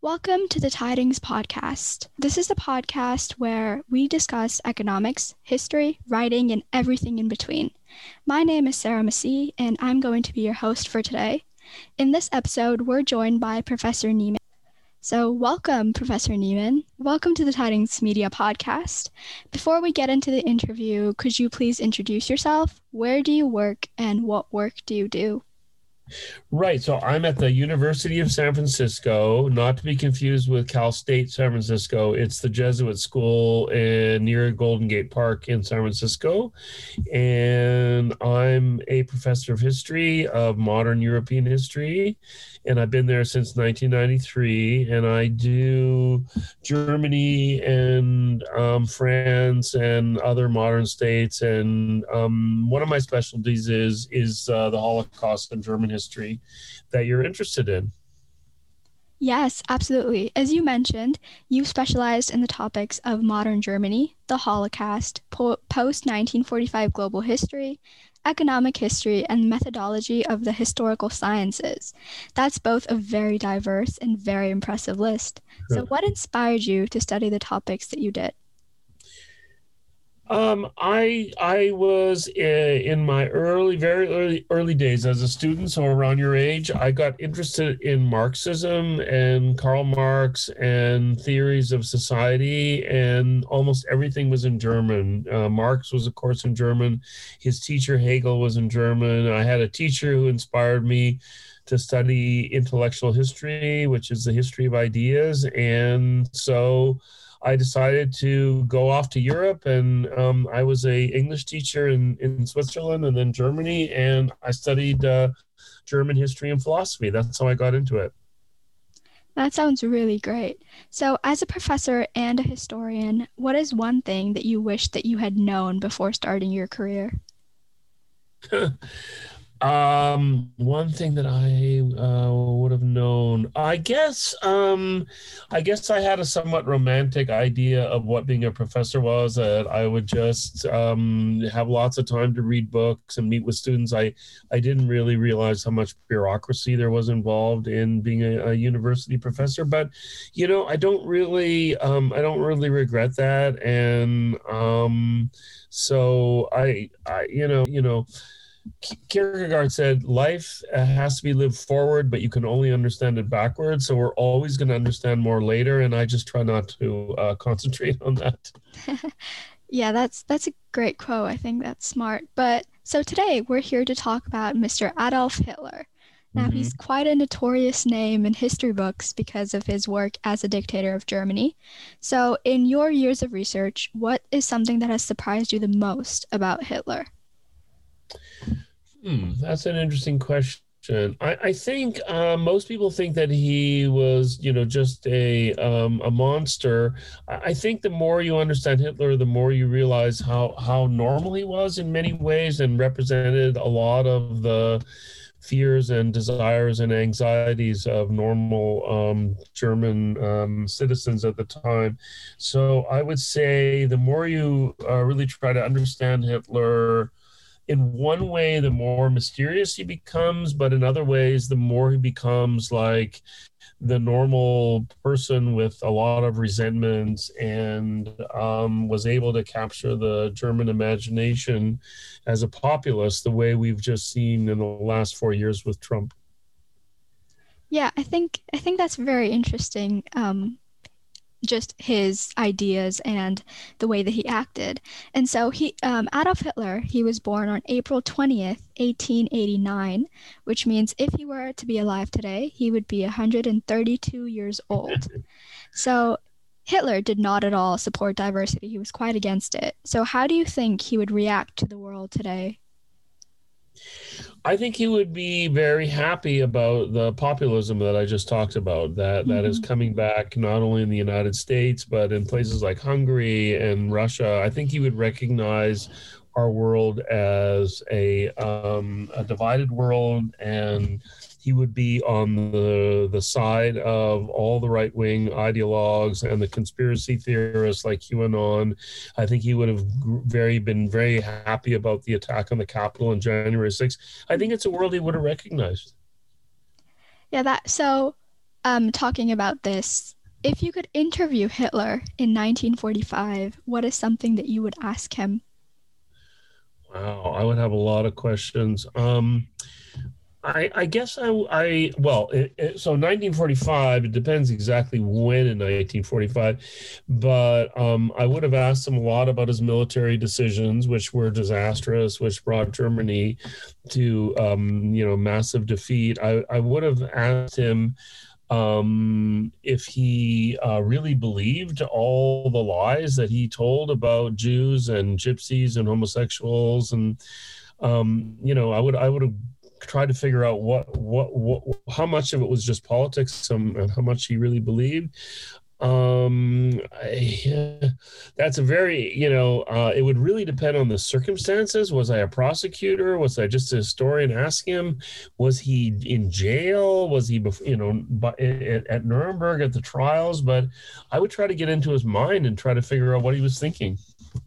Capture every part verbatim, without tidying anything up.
Welcome to the Tidings Podcast. This is the podcast where we discuss economics, history, writing, and everything in between. My name is Sarah Massey, and I'm going to be your host for today. In this episode, we're joined by Professor Niemann. So welcome, Professor Niemann. Welcome to the Tidings Media Podcast. Before we get into the interview, could you please introduce yourself? Where do you work, and what work do you do? Right. So I'm at the University of San Francisco, not to be confused with Cal State San Francisco. It's the Jesuit school in, near Golden Gate Park in San Francisco. And I'm a professor of history, of modern European history. And I've been there since nineteen ninety-three. And I do Germany and um, France and other modern states. And um, one of my specialties is, is uh, the Holocaust and German history that you're interested in. Yes, absolutely. As you mentioned, you specialized in the topics of modern Germany, the Holocaust, po- post nineteen forty-five global history, economic history, and methodology of the historical sciences. That's both a very diverse and very impressive list. Sure. So what inspired you to study the topics that you did? Um, I I was in my early, very early early days as a student, so around your age, I got interested in Marxism and Karl Marx and theories of society, and almost everything was in German. Uh, Marx was, of course, in German. His teacher Hegel was in German. I had a teacher who inspired me to study intellectual history, which is the history of ideas, and so I decided to go off to Europe, and um, I was a English teacher in, in Switzerland and then Germany, and I studied uh, German history and philosophy. That's how I got into it. That sounds really great. So as a professor and a historian, what is one thing that you wish that you had known before starting your career? Um, one thing that I uh, would have known, I guess, um, I guess I had a somewhat romantic idea of what being a professor was. That I would just um, have lots of time to read books and meet with students. I, I didn't really realize how much bureaucracy there was involved in being a, a university professor. But, you know, I don't really, um, I don't really regret that. And um, so I, I, you know, you know. Kierkegaard said, life has to be lived forward, but you can only understand it backwards. So we're always going to understand more later. And I just try not to uh, concentrate on that. Yeah, that's that's a great quote. I think that's smart. But so today we're here to talk about Mister Adolf Hitler. Now, Mm-hmm. he's quite a notorious name in history books because of his work as a dictator of Germany. So in your years of research, what is something that has surprised you the most about Hitler? Hmm, that's an interesting question. I, I think uh, most people think that he was, you know, just a um, a monster. I, I think the more you understand Hitler, the more you realize how how normal he was in many ways, and represented a lot of the fears and desires and anxieties of normal um, German um, citizens at the time. So I would say the more you uh, really try to understand Hitler, in one way, the more mysterious he becomes, but in other ways, the more he becomes like the normal person with a lot of resentments, and um, was able to capture the German imagination as a populist, the way we've just seen in the last four years with Trump. Yeah, I think I think that's very interesting. Um, just his ideas and the way that he acted. And so he, um, Adolf Hitler, he was born on April twentieth, eighteen eighty-nine, which means if he were to be alive today, he would be one hundred thirty-two years old. So Hitler did not at all support diversity. He was quite against it. So how do you think he would react to the world today? I think he would be very happy about the populism that I just talked about, that, that is Mhm. coming back not only in the United States, but in places like Hungary and Russia. I think he would recognize our world as a, um, a divided world, and he would be on the the side of all the right-wing ideologues and the conspiracy theorists like QAnon. I think he would have very been very happy about the attack on the Capitol on January sixth. I think it's a world he would have recognized. Yeah, that so um, talking about this, if you could interview Hitler in nineteen forty-five, what is something that you would ask him? Wow, I would have a lot of questions. Um, I, I guess I, I well, it, it, so nineteen forty-five, it depends exactly when in nineteen forty-five, but um, I would have asked him a lot about his military decisions, which were disastrous, which brought Germany to, um, you know, massive defeat. I, I would have asked him um, if he uh, really believed all the lies that he told about Jews and gypsies and homosexuals. And, um, you know, I would, I would have tried to figure out what, what, what, how much of it was just politics and, and how much he really believed. Um, I, that's a very, you know, uh, it would really depend on the circumstances. Was I a prosecutor? Was I just a historian asking him? Was he in jail? Was he, you know, at, at Nuremberg at the trials? But I would try to get into his mind and try to figure out what he was thinking.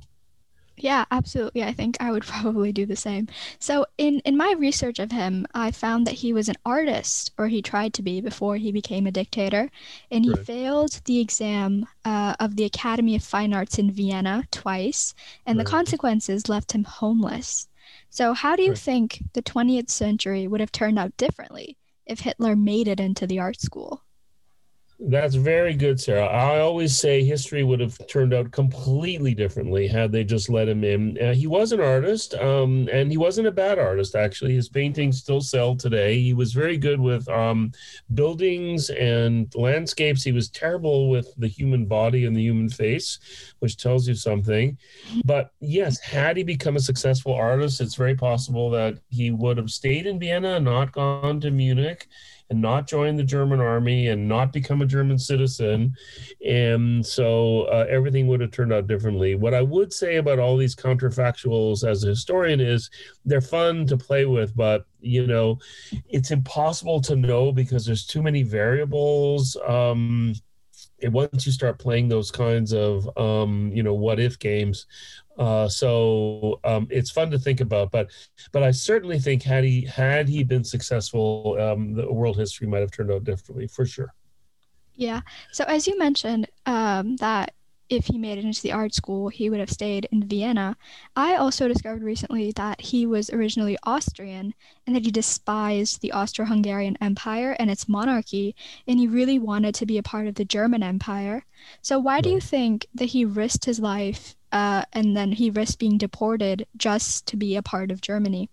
Yeah, absolutely. I think I would probably do the same. So in in my research of him, I found that he was an artist, or he tried to be before he became a dictator, and he Right. failed the exam uh, of the Academy of Fine Arts in Vienna twice, and the Right. consequences left him homeless. So how do you Right. think the twentieth century would have turned out differently if Hitler made it into the art school? That's very good, Sarah. I always say history would have turned out completely differently had they just let him in. Uh, he was an artist, um, and he wasn't a bad artist, actually. His paintings still sell today. He was very good with um, buildings and landscapes. He was terrible with the human body and the human face, which tells you something. But yes, had he become a successful artist, it's very possible that he would have stayed in Vienna and not gone to Munich and not join the German army and not become a German citizen. And so uh, everything would have turned out differently. What I would say about all these counterfactuals as a historian is they're fun to play with, but you know, it's impossible to know because there's too many variables. Um, and once you start playing those kinds of um, you know, what if games, uh, so um, it's fun to think about. But but I certainly think had he had he been successful, um, the world history might have turned out differently for sure. Yeah. So as you mentioned, um, that if he made it into the art school, he would have stayed in Vienna. I also discovered recently that he was originally Austrian and that he despised the Austro-Hungarian Empire and its monarchy, and he really wanted to be a part of the German Empire. So why do you Right. think that he risked his life, uh, and then he risked being deported just to be a part of Germany?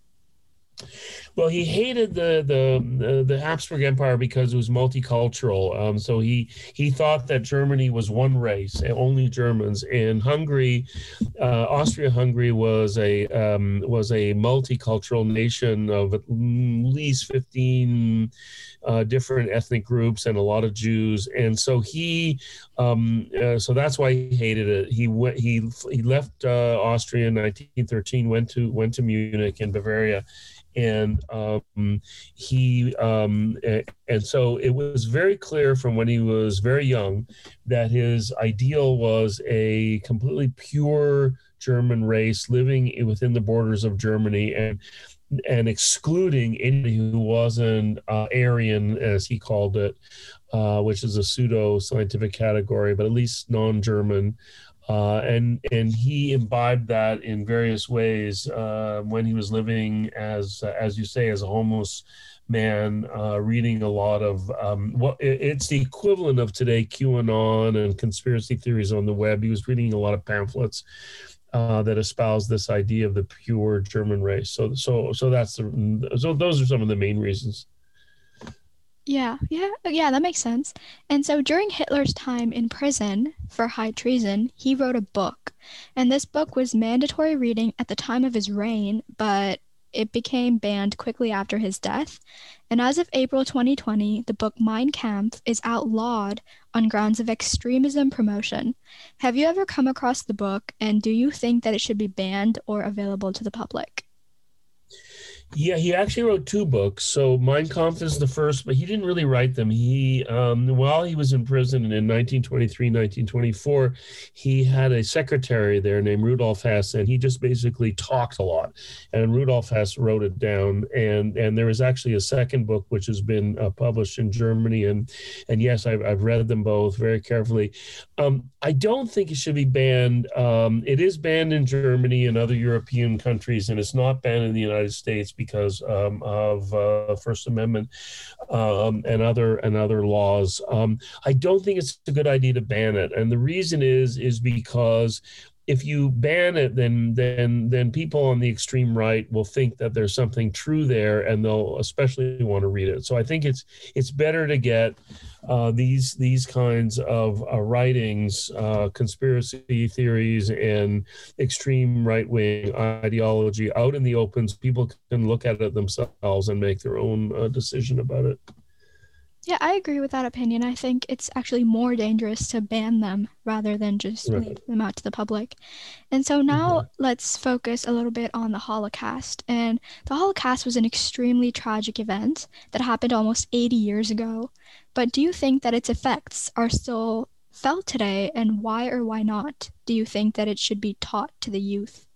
Well, he hated the the the Habsburg Empire because it was multicultural. Um, so he he thought that Germany was one race, only Germans. And Hungary, uh, Austria-Hungary was a um, was a multicultural nation of at least fifteen uh, different ethnic groups and a lot of Jews. And so he, um, uh, so that's why he hated it. He went he he left uh, Austria in nineteen thirteen, went to went to Munich in Bavaria, and um, he um, and so it was very clear from when he was very young that his ideal was a completely pure German race living within the borders of Germany and and excluding anybody who wasn't uh, Aryan, as he called it, uh, which is a pseudo scientific category, but at least non-German. Uh, and and he imbibed that in various ways uh, when he was living as as you say as a homeless man, uh, reading a lot of um, what it's the equivalent of today QAnon and conspiracy theories on the web. He was reading a lot of pamphlets uh, that espouse this idea of the pure German race. So so so that's the, so those are some of the main reasons. Yeah, yeah, yeah, that makes sense. And so during Hitler's time in prison for high treason, he wrote a book. And this book was mandatory reading at the time of his reign, but it became banned quickly after his death. And as of April twenty twenty, the book Mein Kampf is outlawed on grounds of extremism promotion. Have you ever come across the book, and do you think that it should be banned or available to the public? Yeah, he actually wrote two books. So Mein Kampf is the first, but he didn't really write them. He, um, while he was in prison in nineteen twenty-three, nineteen twenty-four, he had a secretary there named Rudolf Hess, and he just basically talked a lot. And Rudolf Hess wrote it down. And and there is actually a second book which has been uh, published in Germany. And and yes, I've, I've read them both very carefully. Um, I don't think it should be banned. Um, it is banned in Germany and other European countries, and it's not banned in the United States because um, of uh, First Amendment um, and other and other laws. Um, I don't think it's a good idea to ban it, and the reason is is because if you ban it, then then then people on the extreme right will think that there's something true there, and they'll especially want to read it. So I think it's it's better to get uh, these these kinds of uh, writings, uh, conspiracy theories, and extreme right wing ideology out in the open, so people can look at it themselves and make their own uh, decision about it. Yeah, I agree with that opinion. I think it's actually more dangerous to ban them rather than just Right. leave them out to the public. And so now Exactly. let's focus a little bit on the Holocaust. And the Holocaust was an extremely tragic event that happened almost eighty years ago. But do you think that its effects are still felt today, and why or why not do you think that it should be taught to the youth?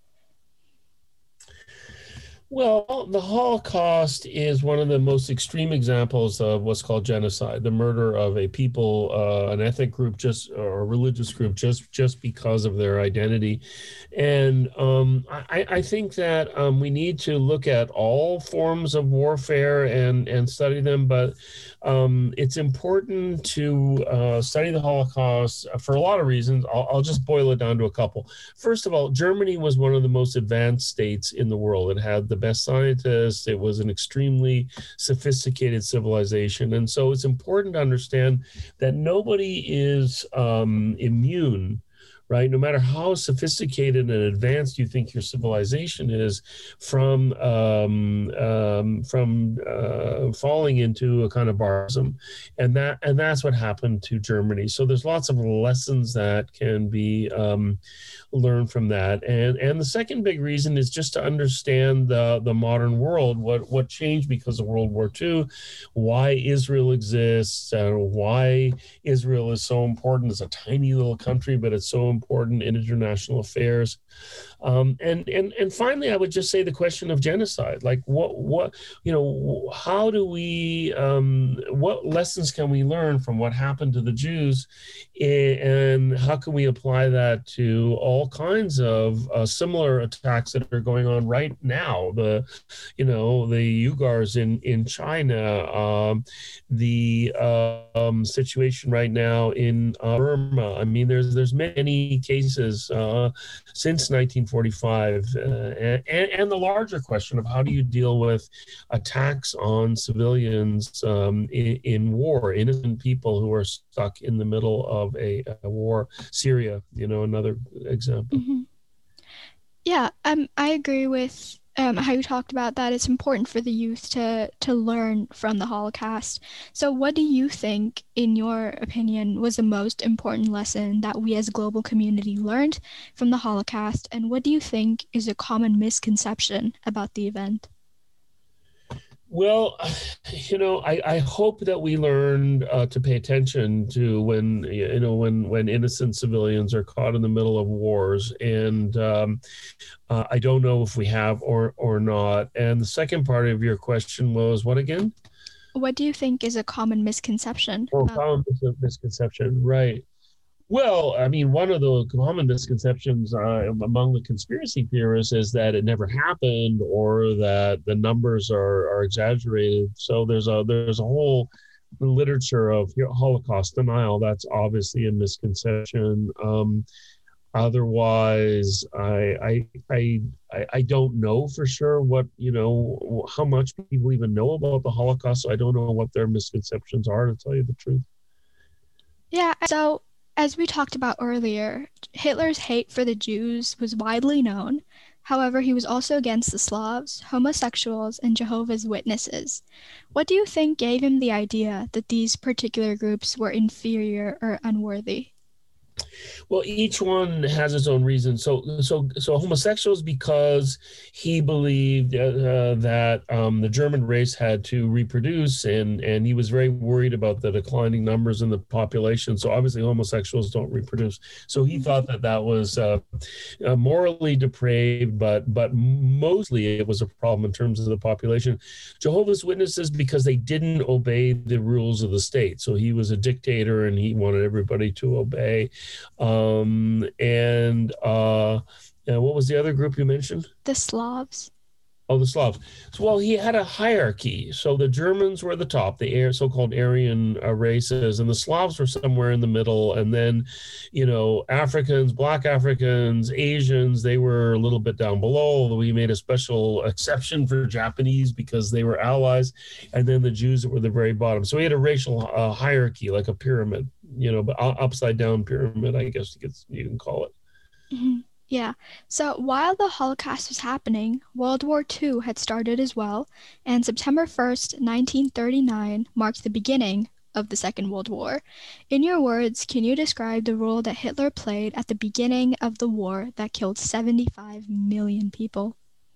Well, the Holocaust is one of the most extreme examples of what's called genocide, the murder of a people, uh, an ethnic group, just or a religious group, just just because of their identity. And um, I, I think that um, we need to look at all forms of warfare and and study them, but um, it's important to uh, study the Holocaust for a lot of reasons. I'll, I'll just boil it down to a couple. First of all, Germany was one of the most advanced states in the world. It had the best scientists. It was an extremely sophisticated civilization. And so it's important to understand that nobody is um, immune, right? No matter how sophisticated and advanced you think your civilization is, from um, um, from uh, falling into a kind of barbarism, and that and that's what happened to Germany. So there's lots of lessons that can be um, learn from that. And and the second big reason is just to understand the the modern world, what what changed because of World War Two, why Israel exists, and why Israel is so important. It's a tiny little country, but it's so important in international affairs. Um, and and and finally, I would just say the question of genocide. Like, what what you know, how do we um, what lessons can we learn from what happened to the Jews, and how can we apply that to all kinds of uh, similar attacks that are going on right now? The you know the Uyghurs in in China, um, the uh, um, situation right now in uh, Burma. I mean, there's there's many cases uh, since nineteen forty-five, uh, and, and the larger question of how do you deal with attacks on civilians um, in, in war, innocent people who are stuck in the middle of a, a war. Syria, you know, another example. Mhm. Yeah, um, I agree with um, how you talked about that. It's important for the youth to to learn from the Holocaust. So, what do you think, in your opinion, was the most important lesson that we as a global community learned from the Holocaust, and what do you think is a common misconception about the event? Well, you know, I, I hope that we learned uh, to pay attention to when you know when when innocent civilians are caught in the middle of wars, and um, uh, I don't know if we have or or not. And the second part of your question was what again? What do you think is a common misconception Oh, about? common misconception, right? Well, I mean, one of the common misconceptions uh, among the conspiracy theorists is that it never happened or that the numbers are, are exaggerated. So there's a there's a whole literature of Holocaust denial. That's obviously a misconception. Um, otherwise, I, I I I don't know for sure what you know how much people even know about the Holocaust. So I don't know what their misconceptions are, to tell you the truth. Yeah, so as we talked about earlier, Hitler's hate for the Jews was widely known. However, he was also against the Slavs, homosexuals, and Jehovah's Witnesses. What do you think gave him the idea that these particular groups were inferior or unworthy? Well, each one has its own reason. So, so, so homosexuals because he believed uh, uh, that um, the German race had to reproduce, and and he was very worried about the declining numbers in the population. So, obviously, homosexuals don't reproduce. So, he thought that that was uh, uh, morally depraved, but but mostly it was a problem in terms of the population. Jehovah's Witnesses because they didn't obey the rules of the state. So, he was a dictator, and he wanted everybody to obey. Um, and uh, uh, what was the other group you mentioned? The Slavs. Oh, the Slavs. So, well, he had a hierarchy. So the Germans were the top, the so-called Aryan uh, races, and the Slavs were somewhere in the middle. And then, you know, Africans, Black Africans, Asians, they were a little bit down below, although he made a special exception for Japanese because they were allies. And then the Jews that were the very bottom. So he had a racial uh, hierarchy, like a pyramid, you know, but upside down pyramid, I guess you can call it. Mm-hmm. Yeah. So while the Holocaust was happening, World War Two had started as well, and September first, nineteen thirty-nine marked the beginning of the Second World War. In your words, can you describe the role that Hitler played at the beginning of the war that killed seventy-five million people?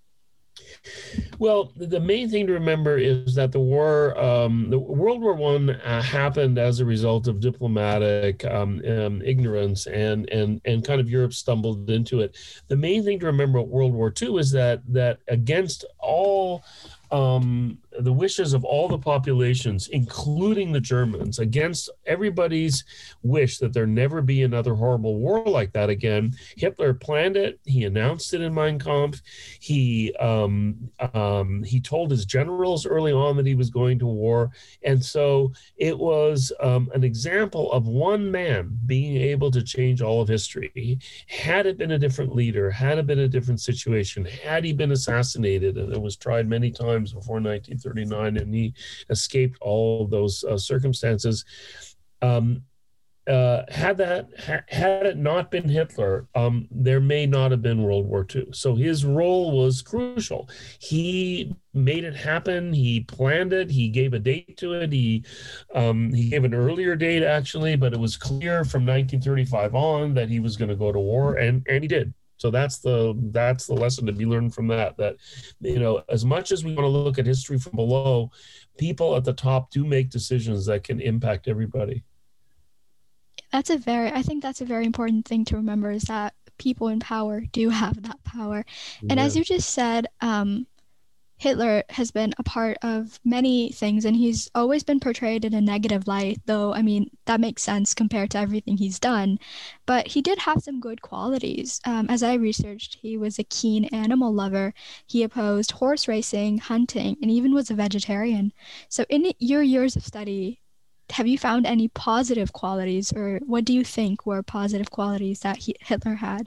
Well, the main thing to remember is that the war, um, the World War One, uh, happened as a result of diplomatic um, um, ignorance, and and and kind of Europe stumbled into it. The main thing to remember about World War Two is that that against all um, the wishes of all the populations, including the Germans, against everybody's wish that there never be another horrible war like that again, Hitler planned it. He announced it in Mein Kampf. He um, um, he told his generals early on that he was going to war, and so it was um, an example of one man being able to change all of history. Had it been a different leader, had it been a different situation, had he been assassinated, and it was tried many times before nineteen thirty-nine, and he escaped all of those uh, circumstances. Um, uh, had that ha- had it not been Hitler, um, there may not have been World War Two. So his role was crucial. He made it happen. He planned it. He gave a date to it. He um, he gave an earlier date actually, but it was clear from nineteen thirty-five on that he was going to go to war, and and he did. So that's the that's the lesson to be learned from that, that, you know, as much as we want to look at history from below, people at the top do make decisions that can impact everybody. That's a very, I think that's a very important thing to remember, is that people in power do have that power. And Yeah. as you just said, um, Hitler has been a part of many things, and he's always been portrayed in a negative light, though, I mean, that makes sense compared to everything he's done. But he did have some good qualities. Um, as I researched, he was a keen animal lover. He opposed horse racing, hunting, and even was a vegetarian. So in your years of study, have you found any positive qualities, or what do you think were positive qualities that he, Hitler had?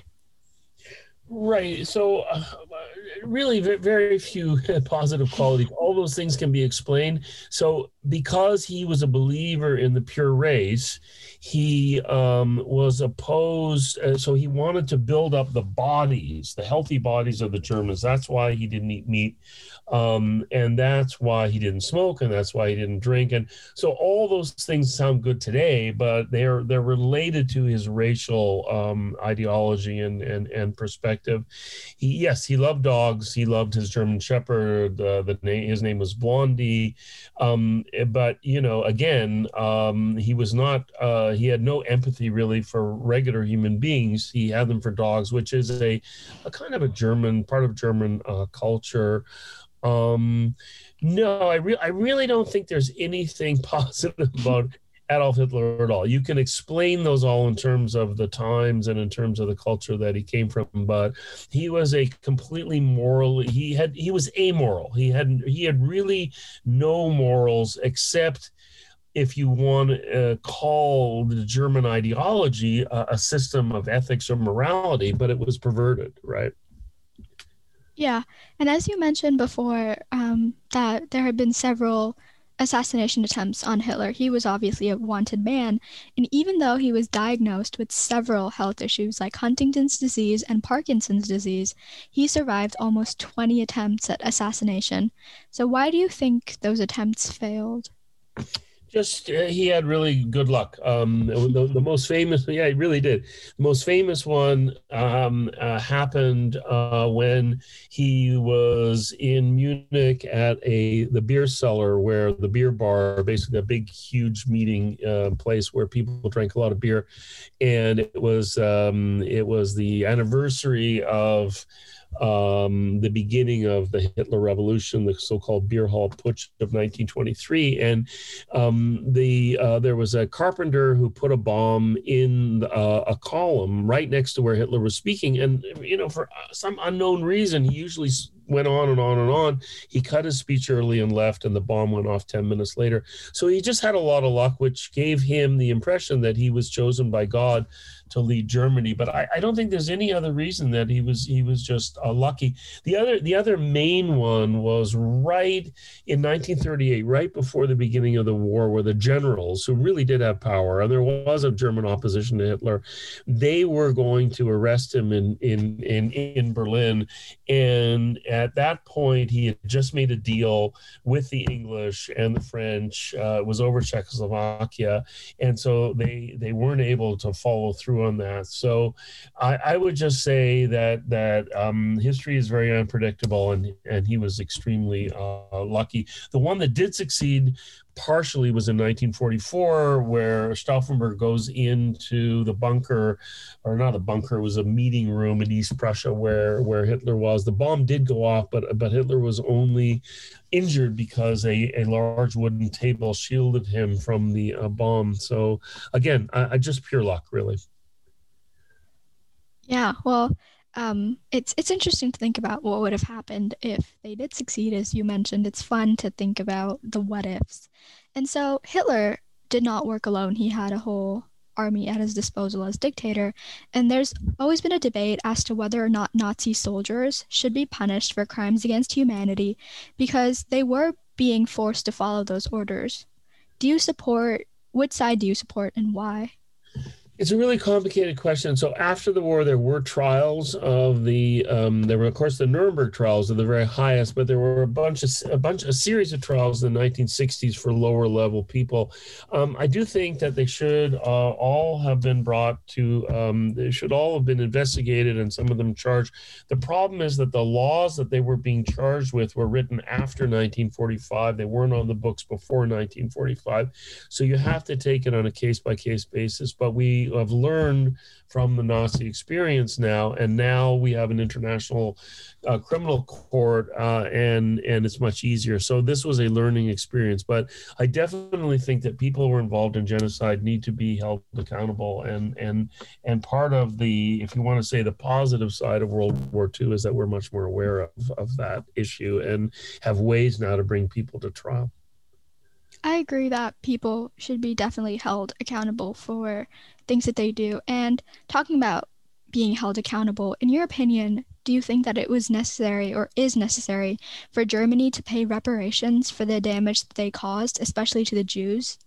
Right. So, uh, really, very few positive qualities. All those things can be explained. So, because he was a believer in the pure race, he um, was opposed. Uh, so, he wanted to build up the bodies, the healthy bodies of the Germans. That's why he didn't eat meat. Um, and that's why he didn't smoke, and that's why he didn't drink. And so all those things sound good today, but they're they're related to his racial um, ideology and, and and perspective. He yes, he loved dogs. He loved his German Shepherd. Uh, the name his name was Blondie. Um, but you know, again, um, he was not. Uh, he had no empathy really for regular human beings. He had them for dogs, which is a, a kind of a German part of German uh, culture. Um, no, I, re- I really don't think there's anything positive about Adolf Hitler at all. You can explain those all in terms of the times and in terms of the culture that he came from, but he was a completely moral. He had he was amoral. He had he had really no morals except, if you want to uh, call the German ideology uh, a system of ethics or morality, but it was perverted, right? Yeah, and as you mentioned before, um, that there had been several assassination attempts on Hitler. He was obviously a wanted man, and even though he was diagnosed with several health issues like Huntington's disease and Parkinson's disease, he survived almost twenty attempts at assassination. So why do you think those attempts failed? Just uh, he had really good luck. Um, the, the most famous, yeah, he really did. The most famous one um, uh, happened uh, when he was in Munich at a the beer cellar, where the beer bar, basically a big, huge meeting uh, place where people drank a lot of beer, and it was um, it was the anniversary of um, the beginning of the Hitler Revolution, the so-called Beer Hall Putsch of nineteen twenty-three, and um, the uh, there was a carpenter who put a bomb in uh, a column right next to where Hitler was speaking, and you know, for some unknown reason, he usually went on and on and on. He cut his speech early and left, and the bomb went off ten minutes later. So he just had a lot of luck, which gave him the impression that he was chosen by God to lead Germany. But I, I don't think there's any other reason that he was he was just uh, lucky. The other the other main one was right in nineteen thirty-eight, right before the beginning of the war, where the generals, who really did have power, and there was a German opposition to Hitler, they were going to arrest him in in in, in Berlin. And at that point, he had just made a deal with the English and the French. Uh, it was over Czechoslovakia, and so they they weren't able to follow through on that. So I, I would just say that that um, history is very unpredictable, and and he was extremely uh, lucky. The one that did succeed partially was in nineteen forty-four, where Stauffenberg goes into the bunker, or not a bunker, it was a meeting room in East Prussia where, where Hitler was. The bomb did go off, but, but Hitler was only injured because a, a large wooden table shielded him from the uh, bomb. So again, I, I just pure luck, really. Yeah, well, um, it's it's interesting to think about what would have happened if they did succeed, as you mentioned. It's fun to think about the what ifs. And so Hitler did not work alone. He had a whole army at his disposal as dictator. And there's always been a debate as to whether or not Nazi soldiers should be punished for crimes against humanity because they were being forced to follow those orders. Do you support, which side do you support and why? It's a really complicated question. So after the war, there were trials of the, um, there were of course the Nuremberg trials are the very highest, but there were a bunch of a bunch, a series of trials in the nineteen sixties for lower level people. Um, I do think that they should uh, all have been brought to, um, they should all have been investigated and some of them charged. The problem is that the laws that they were being charged with were written after nineteen forty-five. They weren't on the books before nineteen forty-five. So you have to take it on a case by case basis. But we have learned from the Nazi experience now, and now we have an international uh, criminal court, uh, and and it's much easier. So this was a learning experience, but I definitely think that people who are involved in genocide need to be held accountable. And and and part of the, if you want to say the positive side of World War Two, is that we're much more aware of, of that issue and have ways now to bring people to trial. I agree that people should be definitely held accountable for things that they do. And talking about being held accountable, in your opinion, do you think that it was necessary or is necessary for Germany to pay reparations for the damage that they caused, especially to the Jews?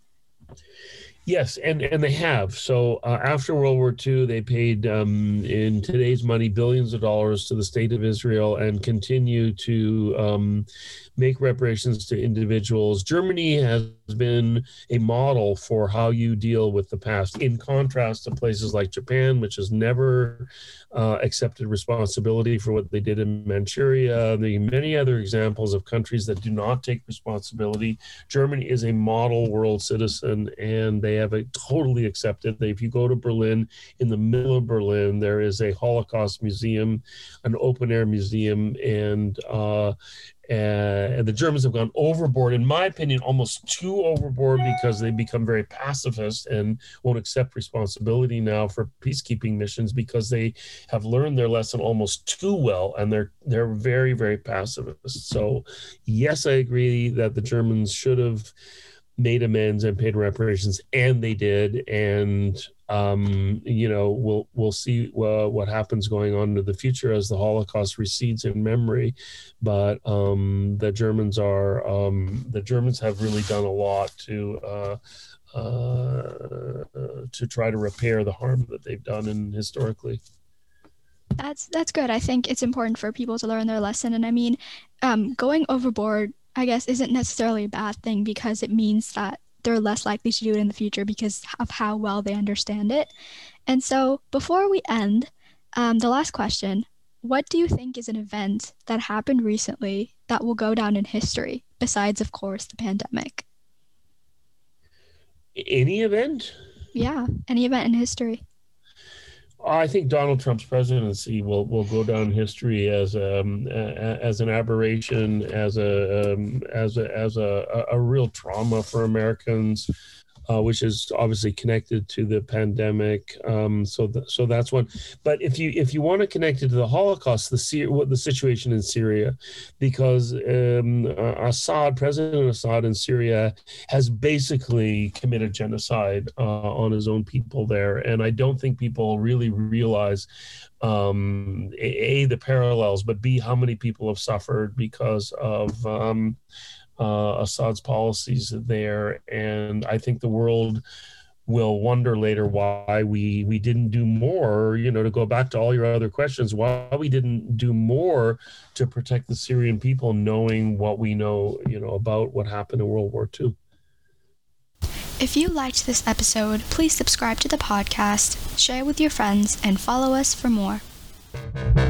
Yes, and, and they have. So uh, after World War Two, they paid, um, in today's money, billions of dollars to the state of Israel and continue to um, make reparations to individuals. Germany has been a model for how you deal with the past, in contrast to places like Japan, which has never uh, accepted responsibility for what they did in Manchuria. The many other examples of countries that do not take responsibility. Germany is a model world citizen, and they have a totally accepted. If you go to Berlin, in the middle of Berlin, there is a Holocaust museum, an open air museum, and uh, and the Germans have gone overboard, in my opinion, almost too overboard, because they become very pacifist and won't accept responsibility now for peacekeeping missions because they have learned their lesson almost too well, and they're they're very, very pacifist. So, yes, I agree that the Germans should have made amends and paid reparations, and they did. And um, you know, we'll we'll see uh, what happens going on into the future as the Holocaust recedes in memory. But um, the Germans are um, the Germans have really done a lot to uh, uh, to try to repair the harm that they've done in historically. That's that's good. I think it's important for people to learn their lesson. And I mean, um, going overboard, I guess, isn't necessarily a bad thing because it means that they're less likely to do it in the future because of how well they understand it. And so before we end, um, the last question, what do you think is an event that happened recently that will go down in history, besides, of course, the pandemic? Any event? Yeah, any event in history. I think Donald Trump's presidency will, will go down in history as um as an aberration, as a um, as a as a, a real trauma for Americans, uh, which is obviously connected to the pandemic. Um, so th- so that's one. But if you if you want to connect it to the Holocaust, the Sy- what the situation in Syria, because um, uh, Assad, President Assad in Syria, has basically committed genocide uh, on his own people there, and I don't think people really realize um, a, a the parallels, but b how many people have suffered because of um, uh, Assad's policies there. And I think the world will wonder later why we we didn't do more, you know, to go back to all your other questions, why we didn't do more to protect the Syrian people, knowing what we know, you know, about what happened in World War Two. If you liked this episode, please subscribe to the podcast, share with your friends, and follow us for more.